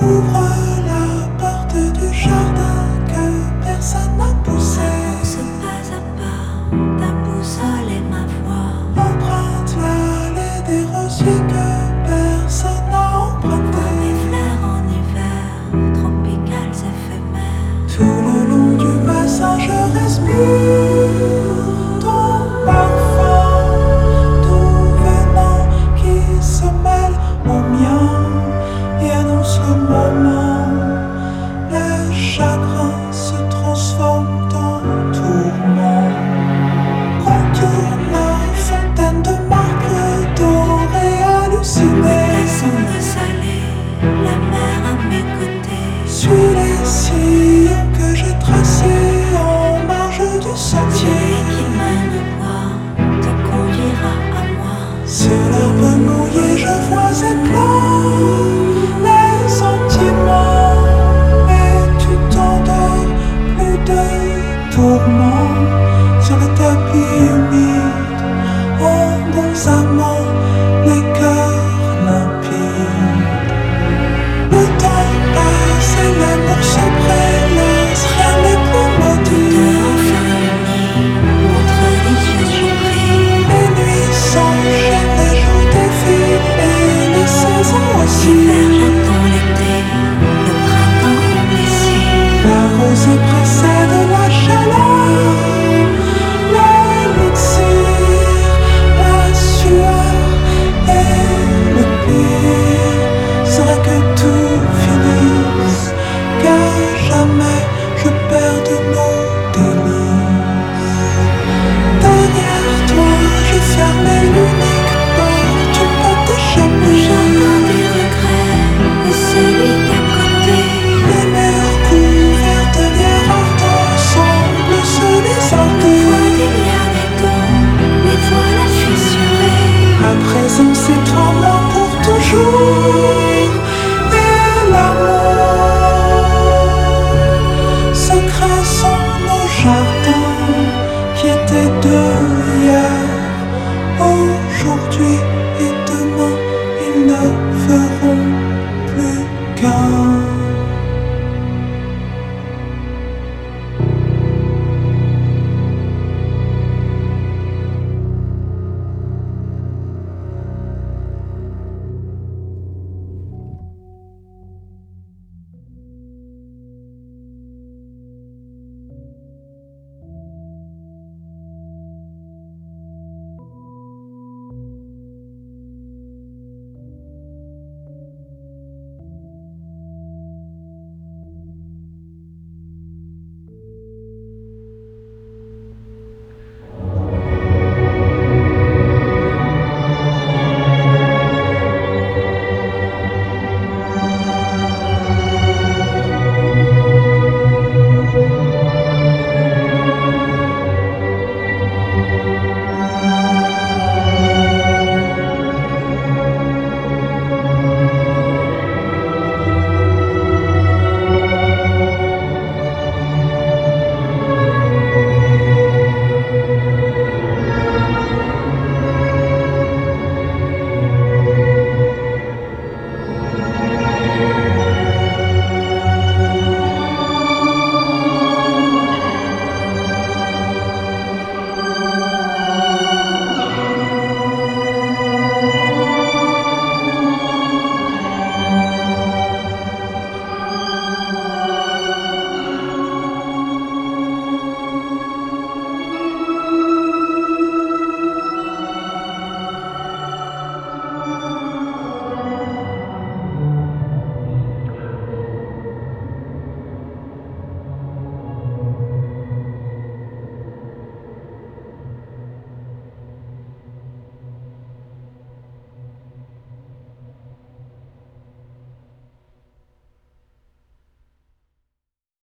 Ouvre la porte du jardin que personne n'a poussé. Avance pas à pas, ta boussole et ma voix. Emprunte l'allée des rosiers que personne n'a emprunté. Vois mes fleurs en hiver, tropicales éphémères. Tout le long du bassin je respire ton parfum, tout venant qui se mêle au mien et annonce le moment. Le chagrin se transforme en tourment. Contourne la fontaine de marbre dorée hallucinée. Descendre salée, la mer à mes côtés. Suis